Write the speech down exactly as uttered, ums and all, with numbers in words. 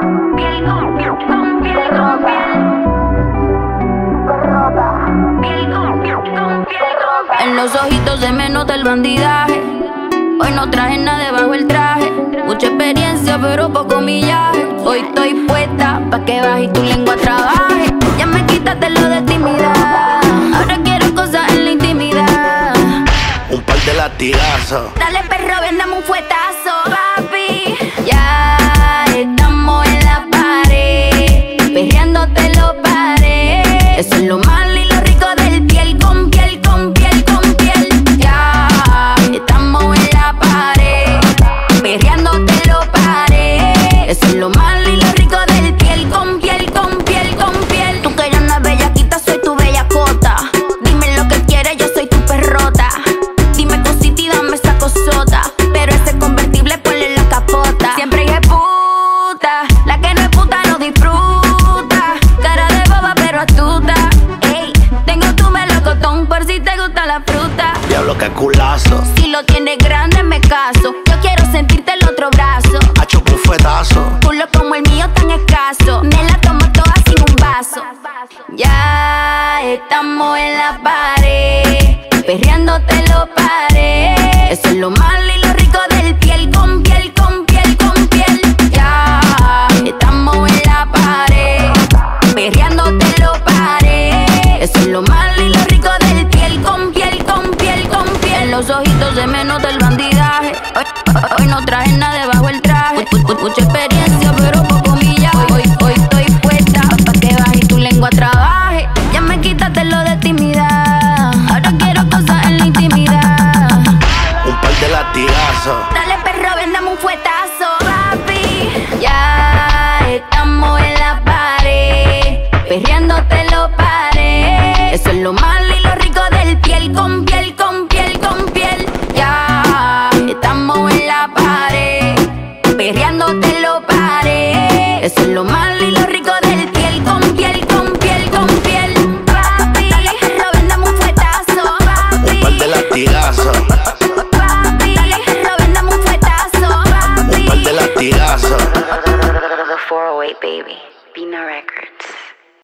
Piel con piel con piel con piel. Piel con piel con piel con piel. En los ojitos se me nota el bandidaje. Hoy no traje nada debajo el traje. Mucha experiencia pero poco millaje. Hoy estoy puesta pa' que baje y tu lengua trabaje. Ya me quitaste lo de timidez. Ahora quiero cosas en la intimidad. Un par de latigazos. Dale perro, ven, dame un fuetazo, papi. Ya estamos en la pared, perreándote los pared. Eso es lo malo y lo rico del piel con piel, con piel, con piel. Ya estamos en la pared, perreándote los pared. Eso es lo malo y lo rico del piel con piel, con piel, con piel. Tú que ya no es bellaquita, soy tu bellacota. Dime lo que quieres, yo soy tu perrota. Dime cosita y dame esa cosota. Pero ese convertible ponle la capota. Siempre hay puta, la que no es puta no disfruta. Cara de boba pero astuta. Ey, tengo tu melocotón por si te gusta la fruta. Diablo, que culazo. Si lo tienes grande me caso. Yo quiero sentirte el otro brazo. Hacho un fuetazo. Culo como el mío tan escaso. Me la tomo toda sin un vaso. Ya estamos en la pared, perreándote los pared. Eso es lo malo y lo rico del piel con piel, con piel, con piel. Ya estamos en la pared, perreándote los pared. Eso es lo malo y lo rico del piel con piel, con piel, con piel. En los ojitos se me nota el bandidaje. Hoy, hoy no traje nada debajo el traje. Mucha experiencia pero poco millaje. Hoy, hoy estoy puesta pa' que baje y tu lengua trabaje. Ya me quitaste lo de timidez. Ahora quiero cosas en la intimidad. Un par de latigazos. Dale perro, ven, dame un fuetazo, papi. Ya estamos en la pared, perreándote los pared. Eso es lo malo y lo rico del piel con piel, con piel, con piel. Ya estamos en la pared, perreándote los pared. Eso es lo malo.